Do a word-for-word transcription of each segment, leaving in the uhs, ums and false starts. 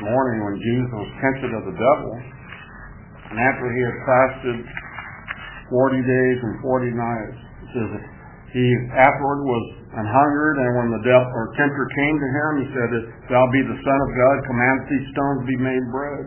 morning when Jesus was tempted of the devil, and after he had fasted forty days and forty nights, it says that he afterward was and hungered, and when the devil or tempter came to him, he said, "If thou be the Son of God, command that these stones be made bread."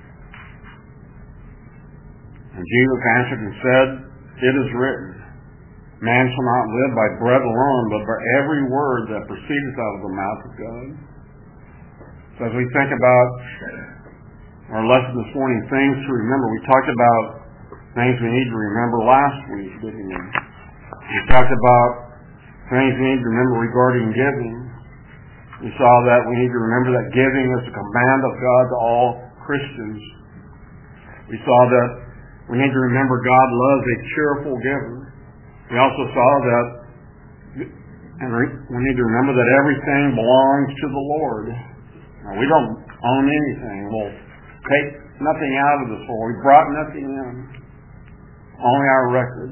And Jesus answered and said, "It is written, man shall not live by bread alone, but by every word that proceedeth out of the mouth of God." So as we think about our lesson this morning, things to remember, we talked about things we need to remember last week, didn't we? We talked about things we need to remember regarding giving. We saw that we need to remember that giving is a command of God to all Christians. We saw that we need to remember God loves a cheerful giver. We also saw that, and we need to remember that everything belongs to the Lord. Now, we don't own anything. We'll take nothing out of this world. We brought nothing in. Only our record.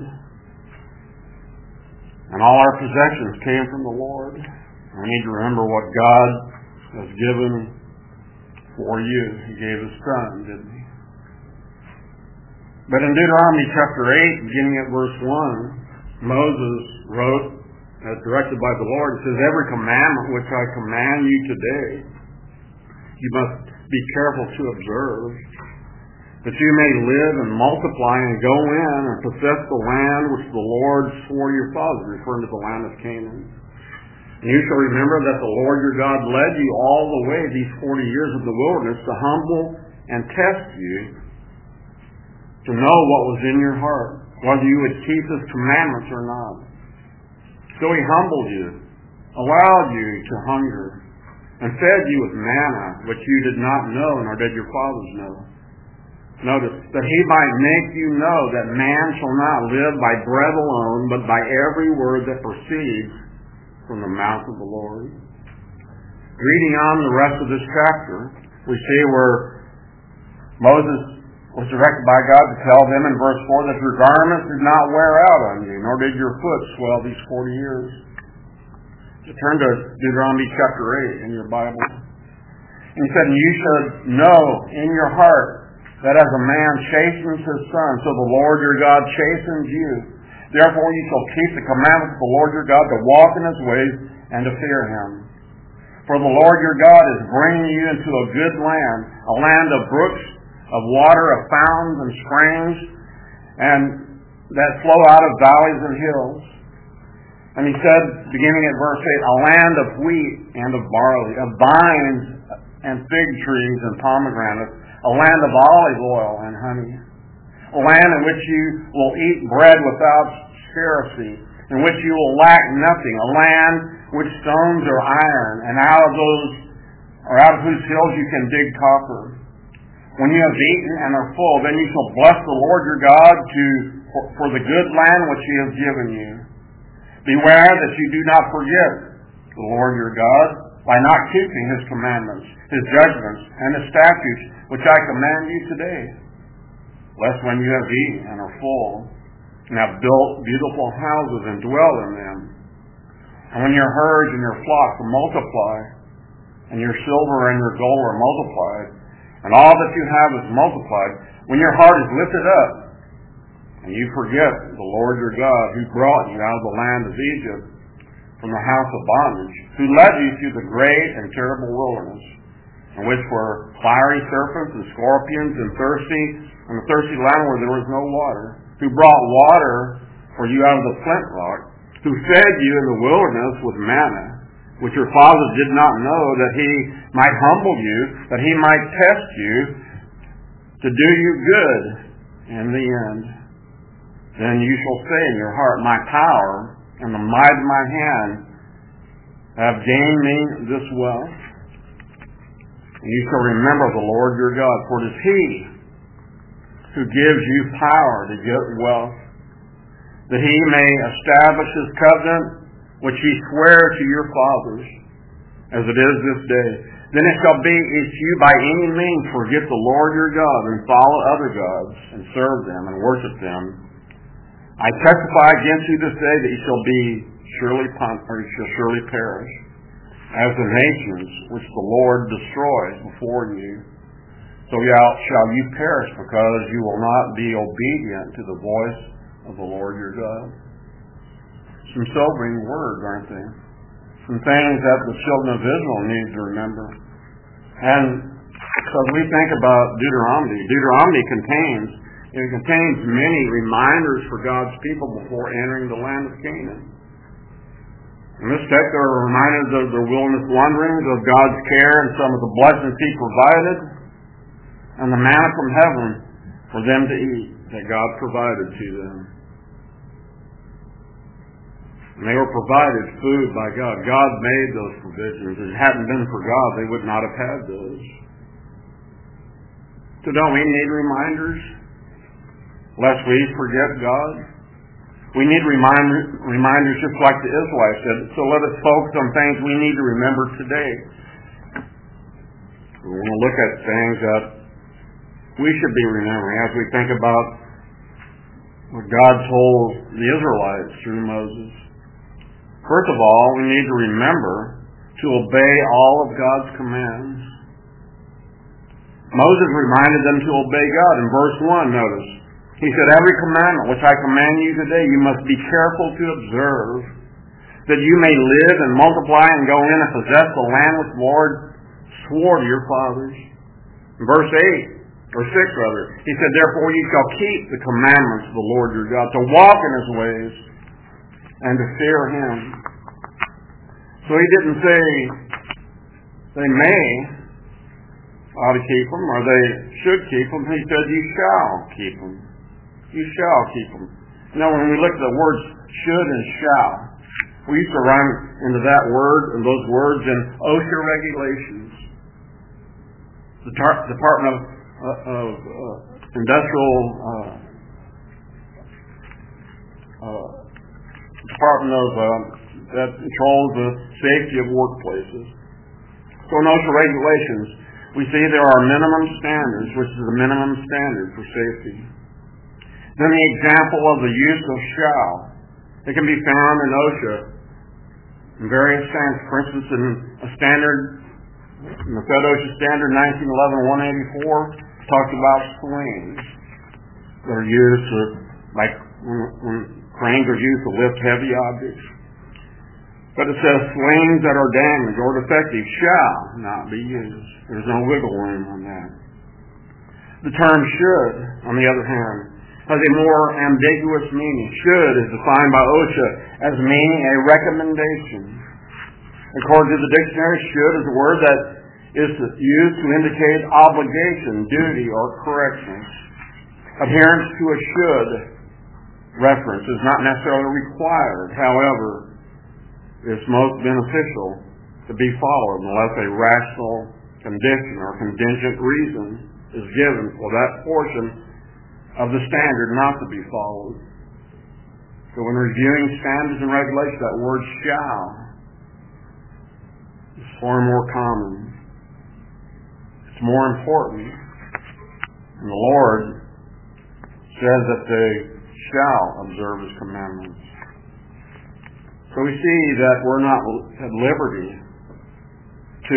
And all our possessions came from the Lord. We need to remember what God has given for you. He gave His Son, didn't He? But in Deuteronomy chapter eight, beginning at verse one, Moses wrote, as directed by the Lord, it says, "Every commandment which I command you today, you must be careful to observe, that you may live and multiply and go in and possess the land which the Lord swore your fathers," referring to the land of Canaan. "And you shall remember that the Lord your God led you all the way these forty years of the wilderness to humble and test you, to know what was in your heart, whether you would keep His commandments or not. So He humbled you, allowed you to hunger, and fed you with manna, which you did not know, nor did your fathers know. Notice, that He might make you know that man shall not live by bread alone, but by every word that proceeds from the mouth of the Lord." Reading on the rest of this chapter, we see where Moses was directed by God to tell them in verse four that your garments did not wear out on you, nor did your foot swell these forty years. So turn to Deuteronomy chapter eight in your Bible. And he said, "And you should know in your heart that as a man chastens his son, so the Lord your God chastens you. Therefore you shall keep the commandments of the Lord your God, to walk in His ways and to fear Him. For the Lord your God is bringing you into a good land, a land of brooks, of water, of fountains and springs, and that flow out of valleys and hills." And he said, beginning at verse eight, "A land of wheat and of barley, of vines and fig trees and pomegranates, a land of olive oil and honey, a land in which you will eat bread without scarcity, in which you will lack nothing, a land which stones are iron, and out of those, or out of whose hills you can dig copper. When you have eaten and are full, then you shall bless the Lord your God to for, for the good land which He has given you. Beware that you do not forget the Lord your God by not keeping His commandments, His judgments, and His statutes, which I command you today. Lest when you have eaten and are full, and have built beautiful houses and dwell in them, and when your herds and your flocks are multiplied, and your silver and your gold are multiplied, and all that you have is multiplied, when your heart is lifted up, and you forget the Lord your God, who brought you out of the land of Egypt, from the house of bondage, who led you through the great and terrible wilderness, in which were fiery serpents and scorpions, and thirsty, and a thirsty land where there was no water, who brought water for you out of the flint rock, who fed you in the wilderness with manna, which your fathers did not know, that He might humble you, that He might test you, to do you good in the end. Then you shall say in your heart, my power and the might of my hand have gained me this wealth. And you shall remember the Lord your God, for it is He who gives you power to get wealth, that He may establish His covenant, which He sware to your fathers, as it is this day. Then it shall be, if you by any means forget the Lord your God, and follow other gods, and serve them, and worship them, I testify against you this day that you shall be surely pun- or you shall surely perish. as the nations which the Lord destroys before you. So shall you perish, because you will not be obedient to the voice of the Lord your God. Some sobering words, aren't they? Some things that the children of Israel need to remember. And so as we think about Deuteronomy, Deuteronomy contains, it contains many reminders for God's people before entering the land of Canaan. In this text, there are reminders of their wilderness wanderings, of God's care and some of the blessings He provided, and the manna from heaven for them to eat that God provided to them. And they were provided food by God. God made those provisions. If it hadn't been for God, they would not have had those. So don't we need reminders? Lest we forget God. We need reminder, reminders just like the Israelites did. So let us focus on things we need to remember today. We want to look at things that we should be remembering as we think about what God told the Israelites through Moses. First of all, we need to remember to obey all of God's commands. Moses reminded them to obey God. In verse one, notice, he said, every commandment which I command you today, you must be careful to observe, that you may live and multiply and go in and possess the land which the Lord swore to your fathers. In verse eight, or six rather, he said, therefore you shall keep the commandments of the Lord your God, to walk in His ways and to fear Him. So he didn't say they may ought to keep them or they should keep them. He said you shall keep them. You shall keep them. Now when we look at the words should and shall, we used to run into that word and those words in OSHA regulations. The tar- Department of, uh, of uh, Industrial uh, uh, Department of uh, that controls the safety of workplaces. So in OSHA regulations, we see there are minimum standards, which is the minimum standard for safety. Then the example of the use of shall. It can be found in OSHA in various standards. For instance, in a standard, in the Fed OSHA standard nineteen eleven one eighty-four, talks about swings that are used to, like when, when cranes are used to lift heavy objects. But it says swings that are damaged or defective shall not be used. There's no wiggle room on that. The term should, on the other hand, has a more ambiguous meaning. Should is defined by OSHA as meaning a recommendation. According to the dictionary, should is a word that is used to indicate obligation, duty, or correction. Adherence to a should reference is not necessarily required. However, it's most beneficial to be followed unless a rational condition or contingent reason is given for that portion of the standard not to be followed. So when reviewing standards and regulations, that word shall is far more common. It's more important. And the Lord says that they shall observe His commandments. So we see that we're not at liberty to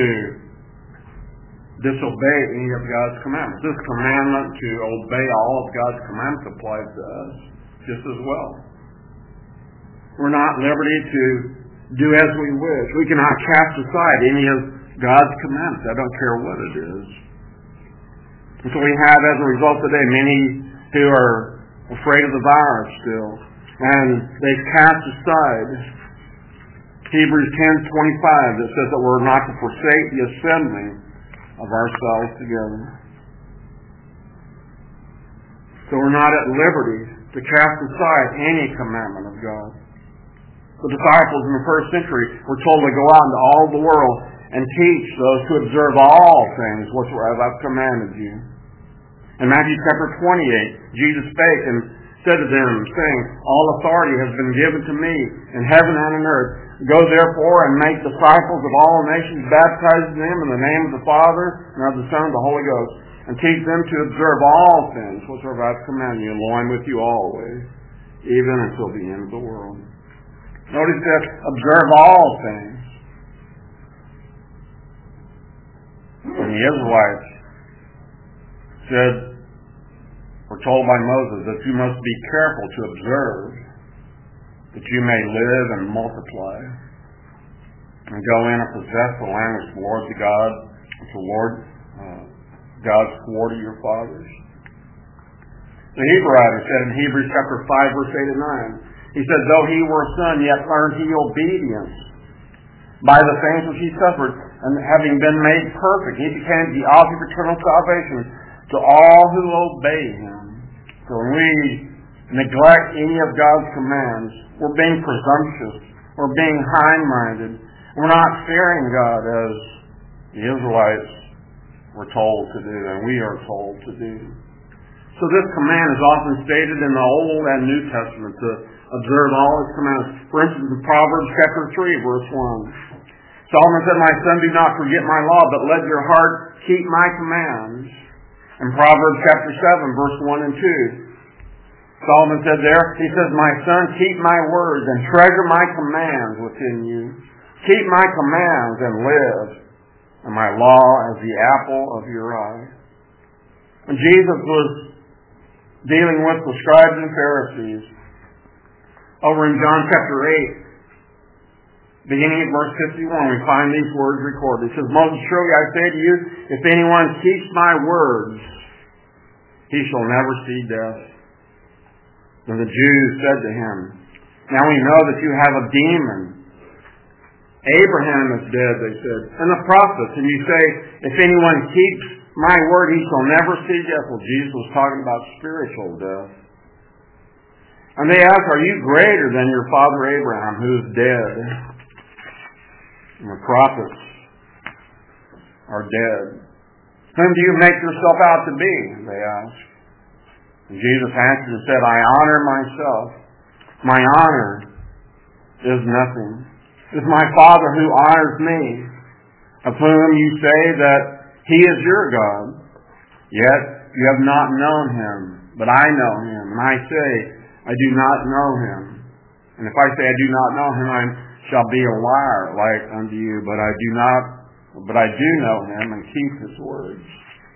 disobey any of God's commandments. This commandment to obey all of God's commandments applies to us just as well. We're not at liberty to do as we wish. We cannot cast aside any of God's commandments. I don't care what it is. And so we have, as a result today, many who are afraid of the virus still, and they've cast aside Hebrews ten twenty-five that says that we're not to forsake the assembling of ourselves together. So we're not at liberty to cast aside any commandment of God. The disciples in the first century were told to go out into all the world and teach those to observe all things whatsoever I've commanded you. In Matthew chapter twenty-eight, Jesus spake and said to them, saying, all authority has been given to me in heaven and on earth. Go therefore and make disciples of all nations, baptizing them in the name of the Father and of the Son and of the Holy Ghost, and teach them to observe all things whatsoever I've commanded you, and lo, I'm with you always, even until the end of the world. Notice that observe all things. And the Israelites said, were told by Moses that you must be careful to observe that you may live and multiply and go in and possess the land which the Lord the God, which the Lord uh, God swore to your fathers. The Hebrew writer said in Hebrews chapter five, verse eight and nine, he said, though he were a son, yet learned he obedience by the things which he suffered, and having been made perfect, he became the object of eternal salvation to all who obey him. So when we neglect any of God's commands, we're being presumptuous, we're being high-minded, we're not fearing God as the Israelites were told to do, and we are told to do. So this command is often stated in the Old and New Testament to observe all his commands. For instance, in Proverbs chapter three, verse one. Solomon said, my son, do not forget my law, but let your heart keep my commands. In Proverbs chapter seven, verse one and two. Solomon said there, he says, my son, keep my words and treasure my commands within you. Keep my commands and live, and my law as the apple of your eye. When Jesus was dealing with the scribes and Pharisees, over in John chapter eight, beginning at verse fifty-one, we find these words recorded. It says, most surely I say to you, if anyone keeps my words, he shall never see death. Then the Jews said to him, now we know that you have a demon. Abraham is dead, they said, and the prophets. And you say, if anyone keeps my word, he shall never see death. Well, Jesus was talking about spiritual death. And they asked, are you greater than your father Abraham, who is dead? And the prophets are dead. Whom do you make yourself out to be? They asked. And Jesus answered and said, I honor myself. My honor is nothing. It is my Father who honors me, of whom you say that he is your God. Yet you have not known him, but I know him. And I say, I do not know him. And if I say I do not know him, I shall be a liar like unto you. But I do not, but I do know him and keep his words.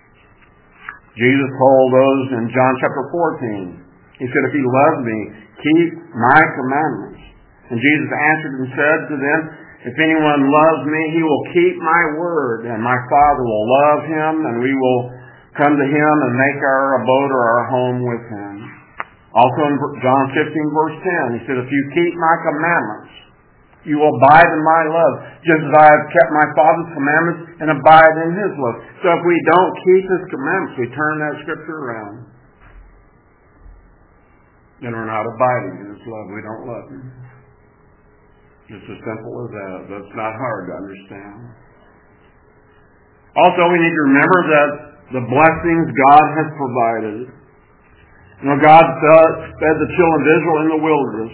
Jesus told those in John chapter fourteen. He said, if he loves me, keep my commandments. And Jesus answered and said to them, if anyone loves me, he will keep my word, and my Father will love him, and we will come to him and make our abode or our home with him. Also in John fifteen, verse ten, he said, if you keep my commandments, you will abide in my love, just as I have kept my Father's commandments and abide in his love. So if we don't keep his commandments, we turn that scripture around. Then we're not abiding in his love. We don't love him. It's as simple as that. That's not hard to understand. Also, we need to remember that the blessings God has provided. You know, God fed the children of Israel in the wilderness.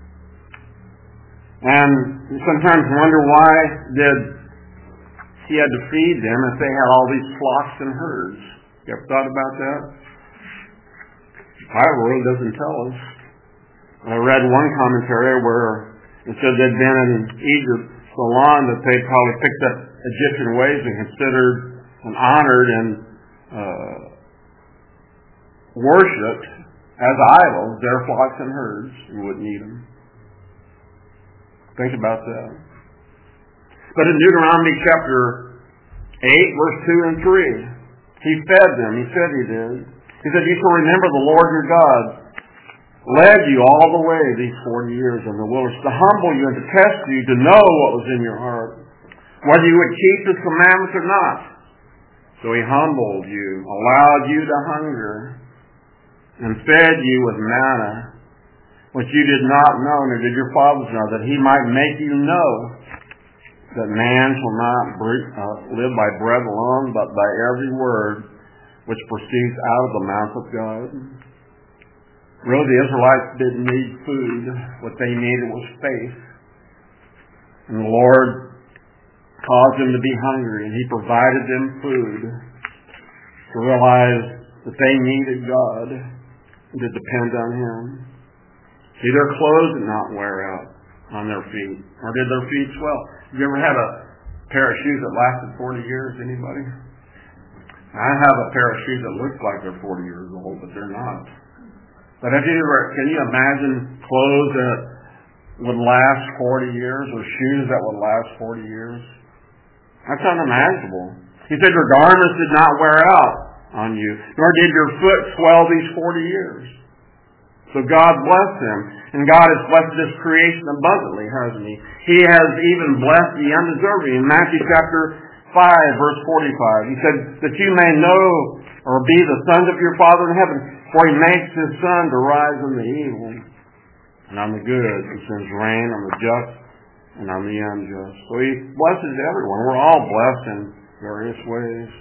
And you sometimes wonder why did he had to feed them if they had all these flocks and herds. You ever thought about that? The Bible really doesn't tell us. I read one commentary where it said they'd been in Egypt so long that they probably picked up Egyptian ways and considered and honored and uh, worshipped as idols their flocks and herds and wouldn't eat them. Think about that. But in Deuteronomy chapter eight, verse two and three, he fed them. He said he did. He said, you shall remember the Lord your God led you all the way these forty years in the wilderness to humble you and to test you, to know what was in your heart, whether you would keep his commandments or not. So he humbled you, allowed you to hunger, and fed you with manna, which you did not know, nor did your fathers know, that he might make you know that man shall not uh, live by bread alone, but by every word which proceeds out of the mouth of God. Really, the Israelites didn't need food. What they needed was faith. And the Lord caused them to be hungry, and he provided them food to realize that they needed God and to depend on him. See, their clothes did not wear out on their feet, or did their feet swell? Have you ever had a, pair of shoes that lasted forty years? Anybody? I have a pair of shoes that looks like they're forty years old, but they're not. But have you ever, can you imagine clothes that would last forty years or shoes that would last forty years? That's unimaginable. He said, your garments did not wear out on you, nor did your foot swell these forty years. So God blessed him, and God has blessed this creation abundantly, hasn't he? He has even blessed the undeserving. In Matthew chapter five, verse forty-five, he said, that you may know or be the sons of your Father in heaven, for he makes his sun to rise on the evil and on the good, and sends rain on the just and on the unjust. So he blesses everyone. We're all blessed in various ways.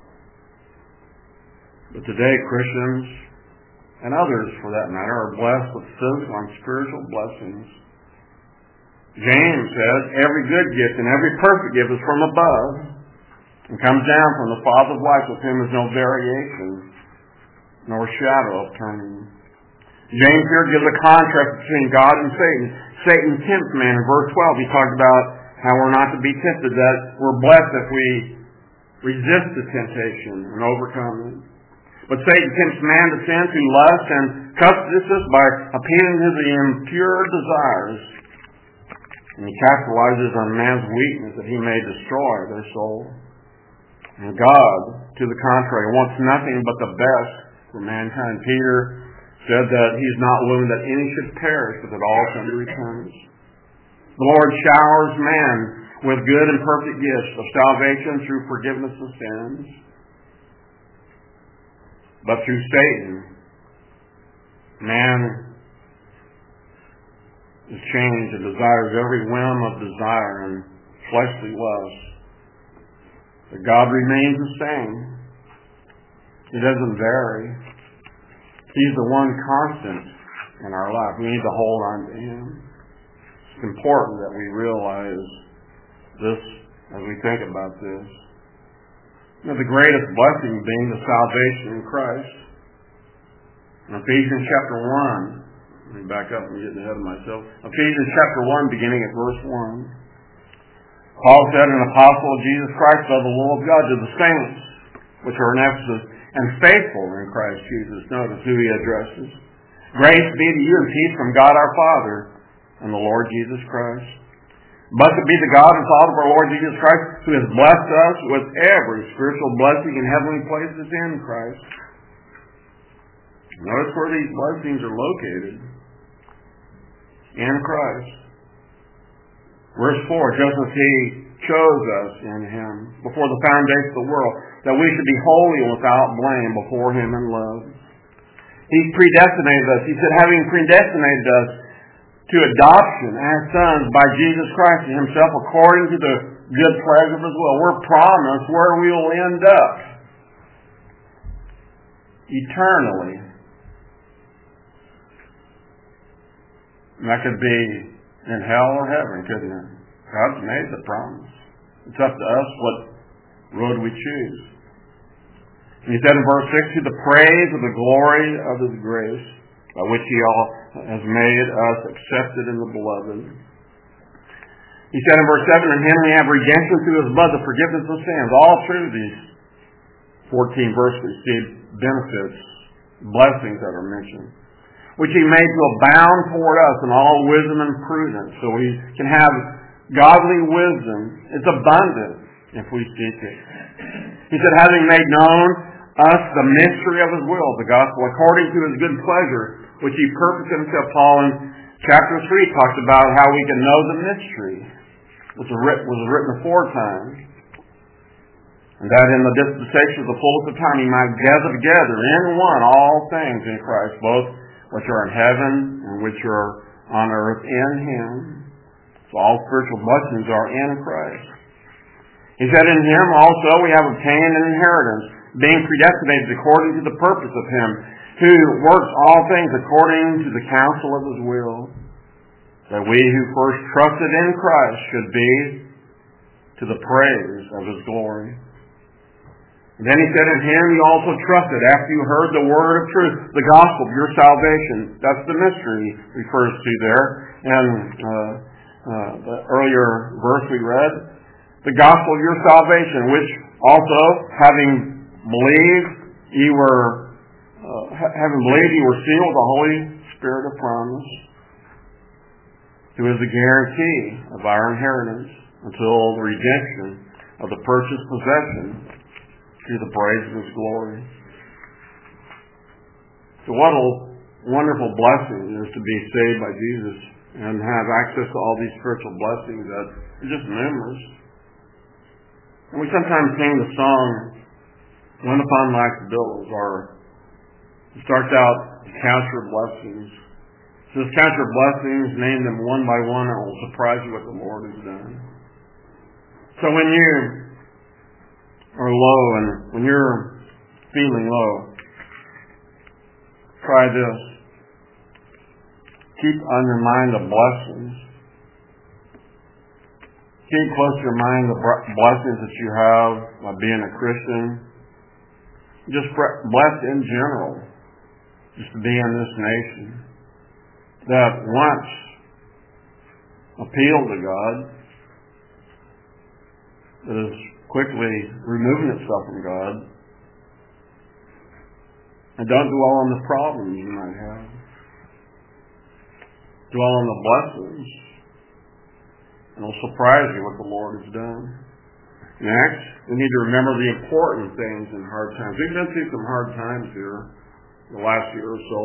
But today, Christians, and others for that matter, are blessed with physical and spiritual blessings. James says, every good gift and every perfect gift is from above and comes down from the Father of lights, with whom is no variation nor shadow of turning. James here gives a contrast between God and Satan. Satan tempts man. In verse twelve, he talked about how we're not to be tempted, that we're blessed if we resist the temptation and overcome it. But Satan tempts man to sin through lust and covetousness by appealing to the impure desires. And he capitalizes on man's weakness that he may destroy their soul. And God, to the contrary, wants nothing but the best for mankind. Peter said that he is not willing that any should perish, but that all come to repentance. The Lord showers man with good and perfect gifts of salvation through forgiveness of sins. But through Satan, man is changed and desires every whim of desire and fleshly lust. But God remains the same. He doesn't vary. He's the one constant in our life. We need to hold on to Him. It's important that we realize this as we think about this. You know, the greatest blessing being the salvation in Christ. In Ephesians chapter one, let me back up, I'm getting ahead of myself. Ephesians chapter one, beginning at verse one. Paul said, an apostle of Jesus Christ by the will of God to the saints, which are in Ephesus, and faithful in Christ Jesus. Notice who he addresses. Grace be to you and peace from God our Father and the Lord Jesus Christ. Blessed be the God and Father of our Lord Jesus Christ, who has blessed us with every spiritual blessing in heavenly places in Christ. Notice where these blessings are located. In Christ. Verse four, just as He chose us in Him before the foundation of the world, that we should be holy and without blame before Him in love. He predestinated us. He said, having predestinated us to adoption as sons by Jesus Christ Himself according to the good pleasure of His will. We're promised where we will end up eternally. And that could be in hell or heaven, couldn't it? God's made the promise. It's up to us what road we choose. And he said in verse six, to the praise of the glory of His grace, by which He all has made us accepted in the beloved. He said in verse seven, in Him we have redemption through His blood, the forgiveness of sins. All through these fourteen verses we see benefits, blessings that are mentioned, which He made to abound toward us in all wisdom and prudence, so we can have godly wisdom. It's abundant if we seek it. He said, having made known us the mystery of His will, the gospel, according to His good pleasure, which He purposed Himself. Paul in chapter three talks about how we can know the mystery, which was written aforetime, and that in the dispensation of the fullness of time He might gather together in one all things in Christ, both which are in heaven and which are on earth in Him. So all spiritual blessings are in Christ. He said, in Him also we have obtained an inheritance, being predestinated according to the purpose of Him, who works all things according to the counsel of His will, that we who first trusted in Christ should be to the praise of His glory. And then he said, in Him you also trusted after you heard the word of truth, the gospel of your salvation. That's the mystery he refers to there. And uh, uh, the earlier verse we read, the gospel of your salvation, which also, having believed, ye were, uh, having believed, ye were sealed with the Holy Spirit of promise, who is the guarantee of our inheritance until the redemption of the purchased possession to the praise of His glory. So what a wonderful blessing it is to be saved by Jesus and have access to all these spiritual blessings that are just numerous. And we sometimes sing the song, When Upon Life's Billows, or it starts out, Count Your Blessings. It says, count your blessings, name them one by one, and it will surprise you what the Lord has done. So when you are low and when you're feeling low, try this. Keep on your mind the blessings. Keep close to your mind the blessings that you have by being a Christian. Just blessed in general, just to be in this nation that once appealed to God, that is quickly removing itself from God, and don't dwell on the problems you might have. Dwell on the blessings, and it'll surprise you what the Lord has done. Next, we need to remember the important things in hard times. We've been through some hard times here the last year or so.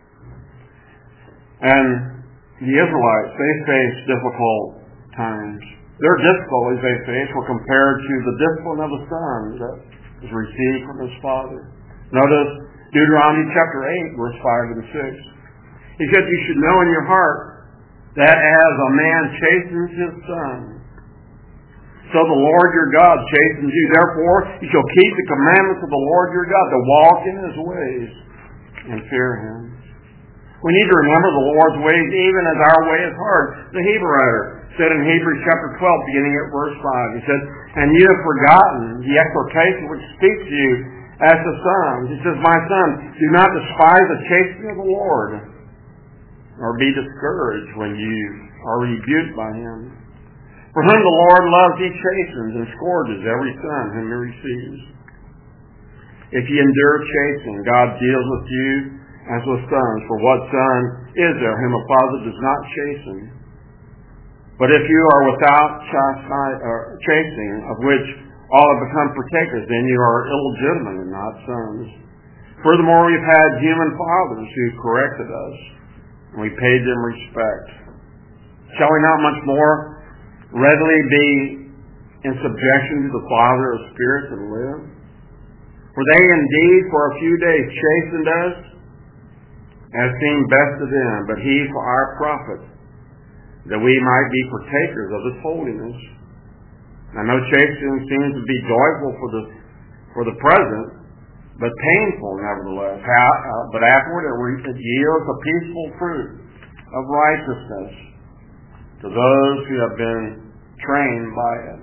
And the Israelites, they faced difficult times. Their difficulties they faced were compared to the discipline of a son that was received from his father. Notice Deuteronomy chapter eight, verse five and six. He said, you should know in your heart that as a man chastens his son, so the Lord your God chastens you. Therefore, you shall keep the commandments of the Lord your God, to walk in His ways and fear Him. We need to remember the Lord's ways even as our way is hard. The Hebrew writer said in Hebrews chapter twelve, beginning at verse five, he said, and you have forgotten the exhortation which speaks to you as to sons. He says, my son, do not despise the chastening of the Lord, nor be discouraged when you are rebuked by Him. For whom the Lord loves, He chastens and scourges every son whom He receives. If ye endure chastening, God deals with you as with sons. For what son is there whom a father does not chasten? But if you are without chastening, of which all have become partakers, then you are illegitimate and not sons. Furthermore, we've had human fathers who corrected us, and we paid them respect. Shall we not much more readily be in subjection to the Father of spirits and live? For they indeed for a few days chastened us, as seemed best to them, but He for our profit, that we might be partakers of His holiness. Now no chastening seems to be joyful for the for the present, but painful nevertheless. How, uh, but afterward it yields a peaceful fruit of righteousness to those who have been trained by it.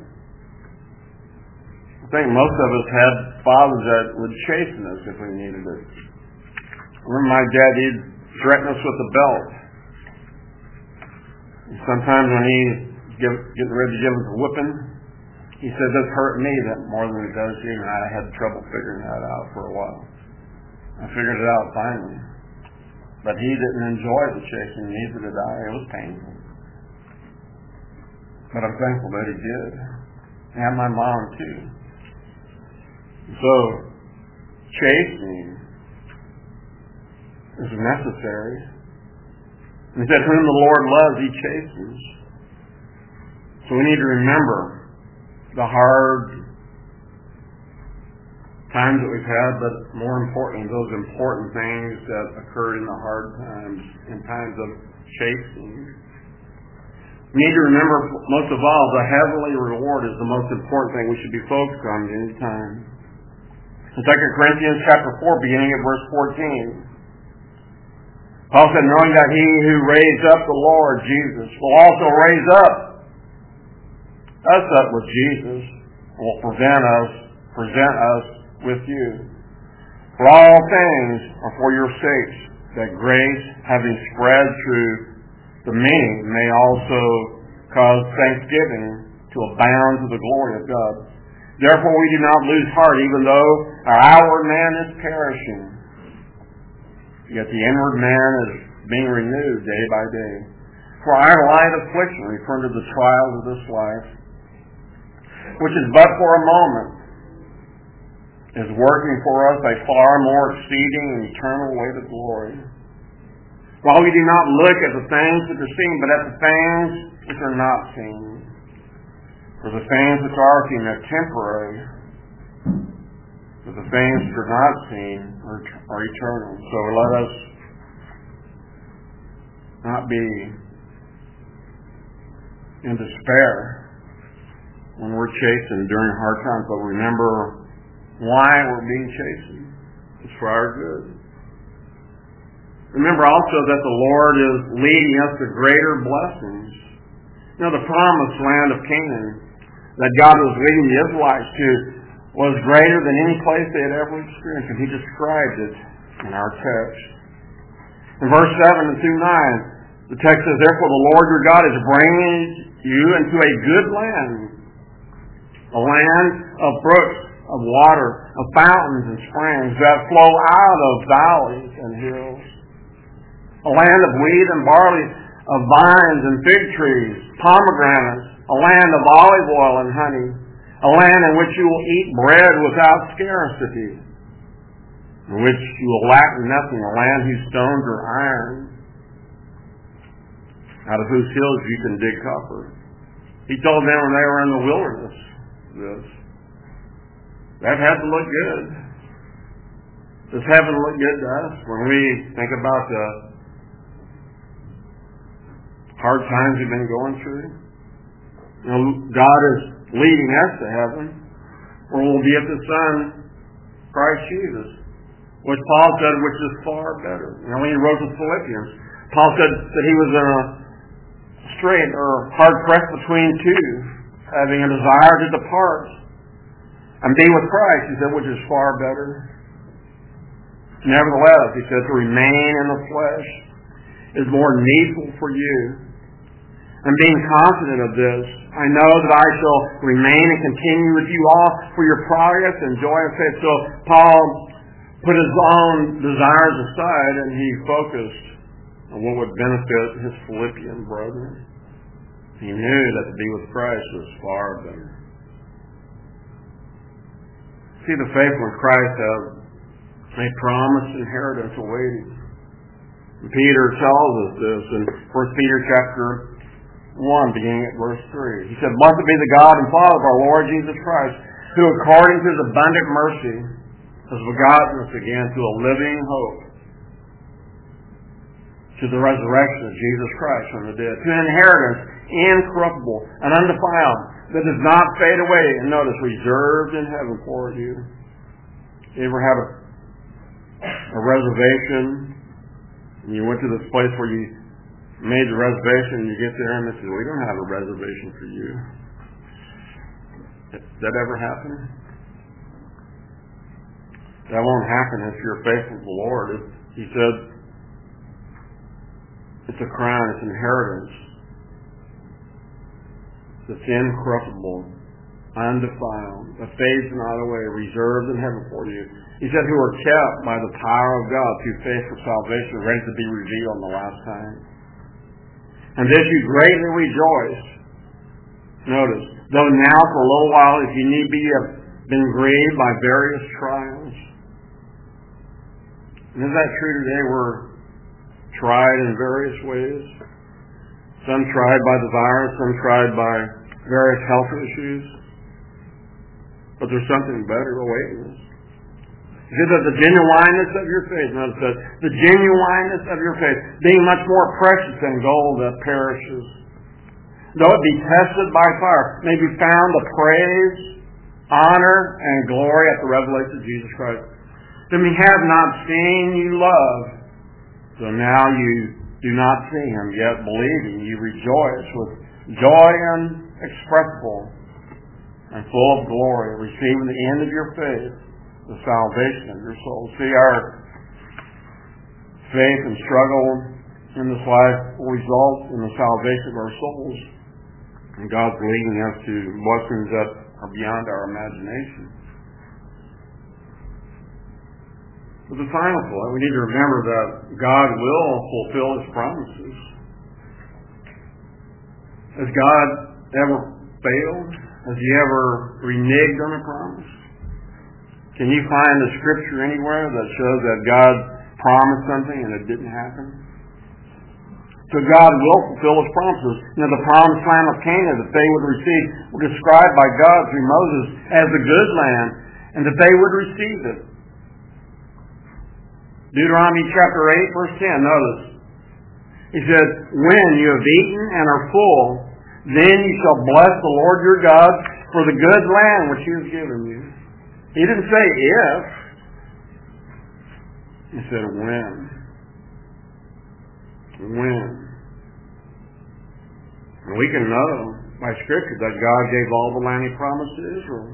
I think most of us had fathers that would chasten us if we needed it. I remember my dad, he'd threaten us with a belt. And sometimes when he was getting ready to give us a whipping, he said, this hurt me that more than it does you, and I had trouble figuring that out for a while. I figured it out finally. But he didn't enjoy the chastening, neither did I. It was painful. But I'm thankful that he did. And my mom too. So, chastening is necessary. And he said, whom the Lord loves, He chastens. So we need to remember the hard times that we've had, but more importantly, those important things that occurred in the hard times, in times of chastening. We need to remember, most of all, the heavenly reward is the most important thing we should be focused on at any time. In Second Corinthians chapter four, beginning at verse fourteen, Paul said, knowing that He who raised up the Lord Jesus will also raise up us up with Jesus and will present us, present us with you. For all things are for your sakes, that grace, having spread through the many, may also cause thanksgiving to to abound to the glory of God. Therefore we do not lose heart, even though our outward man is perishing. Yet the inward man is being renewed day by day. For our light affliction, referring to the trials of this life, which is but for a moment, is working for us a far more exceeding and eternal weight of glory. While we do not look at the things which are seen, but at the things which are not seen. For the things which are seen are temporary, but the things which are not seen are, are eternal. So let us not be in despair when we're chastened during hard times, but remember why we're being chastened. It's for our good. Remember also that the Lord is leading us to greater blessings. You know, the promised land of Canaan that God was leading the Israelites to was greater than any place they had ever experienced, and He described it in our text. In verse seven and through nine, the text says, "Therefore the Lord your God is bringing you into a good land, a land of brooks, of water, of fountains and springs that flow out of valleys and hills, a land of wheat and barley, of vines and fig trees, pomegranates, a land of olive oil and honey, a land in which you will eat bread without scarcity, in which you will lack nothing, a land whose stones are iron, out of whose hills you can dig copper." He told them when they were in the wilderness this. That had to look good. Does heaven look good to us when we think about the hard times we've been going through? You know, God is leading us to heaven, where we'll be at the Son, Christ Jesus, which Paul said, which is far better. You know, when he wrote the Philippians, Paul said that he was in a strait or hard pressed between two, having a desire to depart and be with Christ. He said, which is far better. Nevertheless, he said, to remain in the flesh is more needful for you. And being confident of this, I know that I shall remain and continue with you all for your progress and joy of faith. So Paul put his own desires aside and he focused on what would benefit his Philippian brethren. He knew that to be with Christ was far better. See, the faithful in Christ have a promised inheritance awaiting. Peter tells us this in First Peter chapter one, beginning at verse three. He said, "Blessed be the God and Father of our Lord Jesus Christ, who according to his abundant mercy has begotten us again to a living hope, to the resurrection of Jesus Christ from the dead, to an inheritance incorruptible and undefiled, that does not fade away," and notice, reserved in heaven for you. You ever had a, a reservation, and you went to this place where you made the reservation, and you get there and they say, "We don't have a reservation for you." Did that ever happen? That won't happen if you're faithful to the Lord. It, he said, it's a crown, it's an inheritance that's incorruptible, undefiled, that fades not away, reserved in heaven for you. He said, who are kept by the power of God through faith for salvation, ready to be revealed in the last time. And this you greatly rejoice. Notice, though now for a little while, if you need be, have been grieved by various trials. And is that true today? We're tried in various ways. Some tried by the virus, some tried by various health issues. But there's something better awaiting us. He says that the genuineness of your faith, notice that, the genuineness of your faith, being much more precious than gold that perishes, though it be tested by fire, may be found to praise, honor, and glory at the revelation of Jesus Christ. Whom ye have not seen, you love. So now you do not see him, yet believing, you rejoice with joy inexpressible and full of glory, receiving the end of your faith, the salvation of your soul. See, our faith and struggle in this life will result in the salvation of our souls. And God's leading us to blessings that are beyond our imagination. But the final point, we need to remember that God will fulfill His promises. Has God ever failed? Has He ever reneged on a promise? Can you find a scripture anywhere that shows that God promised something and it didn't happen? So God will fulfill His promises. You know, the promised land of Canaan that they would receive were described by God through Moses as a good land, and that they would receive it. Deuteronomy chapter eight, verse ten, notice. He said, when you have eaten and are full, then you shall bless the Lord your God for the good land which He has given you. He didn't say if. He said when. When. And we can know by Scripture that God gave all the land He promised to Israel.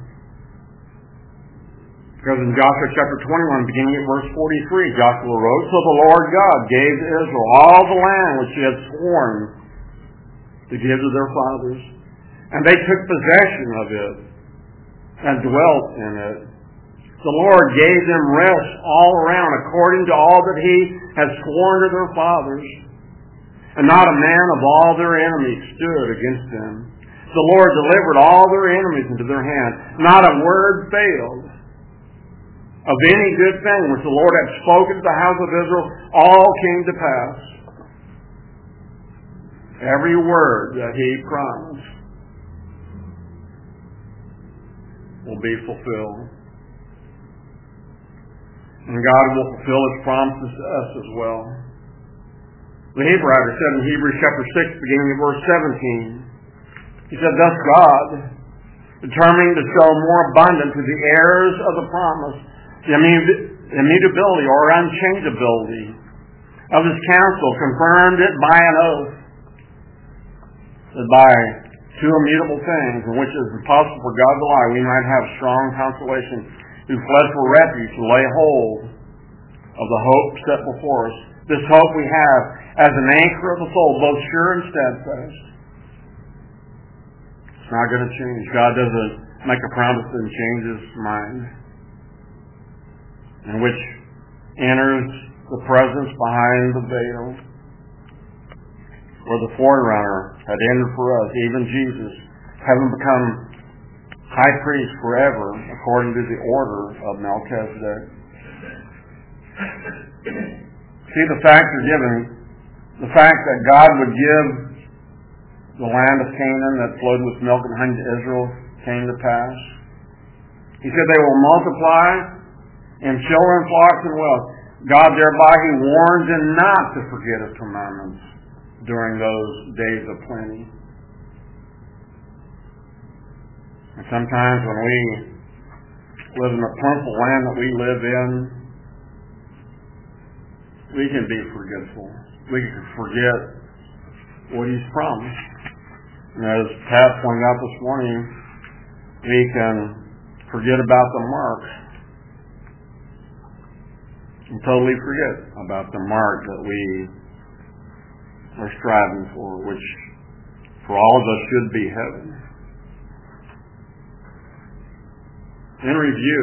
Because in Joshua chapter twenty-one, beginning at verse forty-three, Joshua wrote, so the Lord God gave to Israel all the land which He had sworn to give to their fathers. And they took possession of it and dwelt in it. The Lord gave them rest all around according to all that He had sworn to their fathers. And not a man of all their enemies stood against them. The Lord delivered all their enemies into their hand. Not a word failed of any good thing which the Lord had spoken to the house of Israel. All came to pass. Every word that He promised will be fulfilled. And God will fulfill His promises to us as well. The Hebrew writer said in Hebrews chapter six, beginning at verse seventeen, he said, thus God, determining to show more abundant to the heirs of the promise the immutability or unchangeability of His counsel, confirmed it by an oath, that by two immutable things, in which it is impossible for God to lie, we might have strong consolation, who fled for refuge to lay hold of the hope set before us. This hope we have as an anchor of the soul, both sure and steadfast. It's not going to change. God doesn't make a promise and change His mind. In which enters the presence behind the veil, where the forerunner had entered for us, even Jesus, having become high priest forever, according to the order of Melchizedek. See, the facts are given. The fact that God would give the land of Canaan that flowed with milk and honey to Israel came to pass. He said they will multiply in children, flocks, and wealth. God thereby He warns them not to forget His commandments during those days of plenty. And sometimes when we live in the plentiful land that we live in, we can be forgetful. We can forget what He's promised. And as Pat pointed out this morning, we can forget about the mark and totally forget about the mark that we are striving for, which for all of us should be heaven. In review,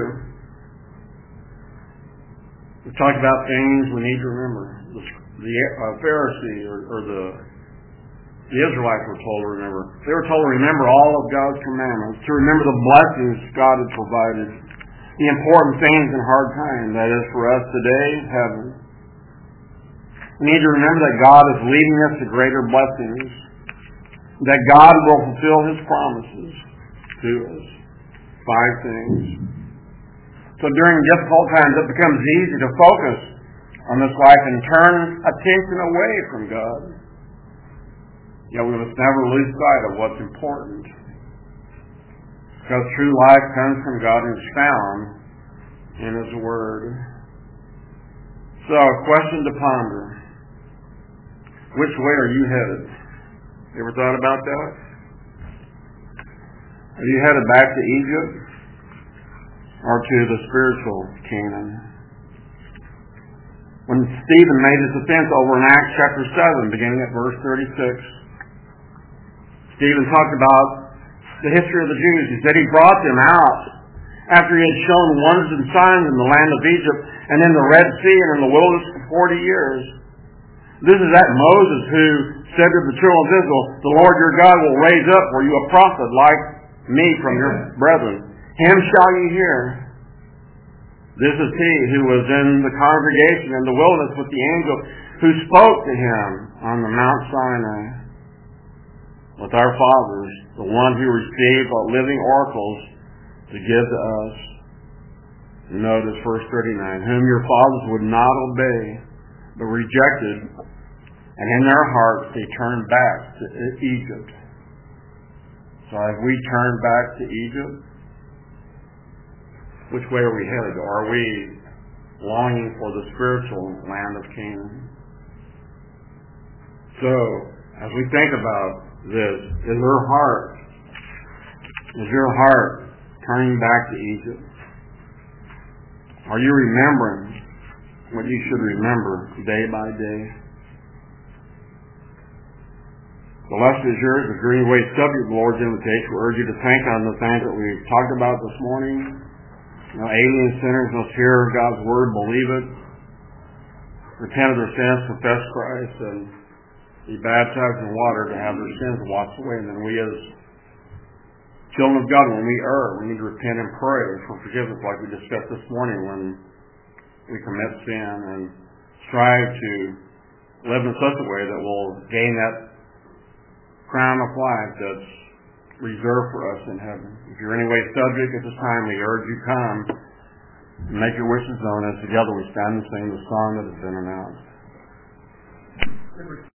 we talked about things we need to remember. The, the uh, Pharisee or, or the, the Israelites were told to remember. They were told to remember all of God's commandments, to remember the blessings God had provided, the important things in hard times, that is for us today, heaven. We need to remember that God is leading us to greater blessings, that God will fulfill His promises to us. Five things. So during difficult times, it becomes easy to focus on this life and turn attention away from God. Yet we must never lose sight of what's important. Because true life comes from God and is found in His Word. So, a question to ponder. Which way are you headed? You ever thought about that? Are you headed back to Egypt or to the spiritual Canaan? When Stephen made his defense over in Acts chapter seven, beginning at verse thirty-six, Stephen talked about the history of the Jews. He said he brought them out after he had shown wonders and signs in the land of Egypt and in the Red Sea and in the wilderness for forty years. This is that Moses who said to the children of Israel, the Lord your God will raise up for you a prophet like me from your brethren. Him shall ye hear. This is he who was in the congregation in the wilderness with the angel who spoke to him on the Mount Sinai with our fathers, the one who received the living oracles to give to us. Notice verse thirty-nine, whom your fathers would not obey, but rejected, and in their hearts they turned back to Egypt. So have we turned back to Egypt? Which way are we headed? Are we longing for the spiritual land of Canaan? So, as we think about this, is your heart, is your heart turning back to Egypt? Are you remembering what you should remember day by day? The lesson is yours. If you're anyway subject to the Lord's invitation, we urge you to think on the things that we've talked about this morning. You know, alien sinners must hear God's word, believe it, repent of their sins, confess Christ, and be baptized in water to have their sins washed away. And then we as children of God, when we err, we need to repent and pray for forgiveness like we discussed this morning when we commit sin, and strive to live in such a way that we'll gain that crown of life that's reserved for us in heaven. If you're any way subject at this time, we urge you come and make your wishes known as together we stand and sing the song that has been announced.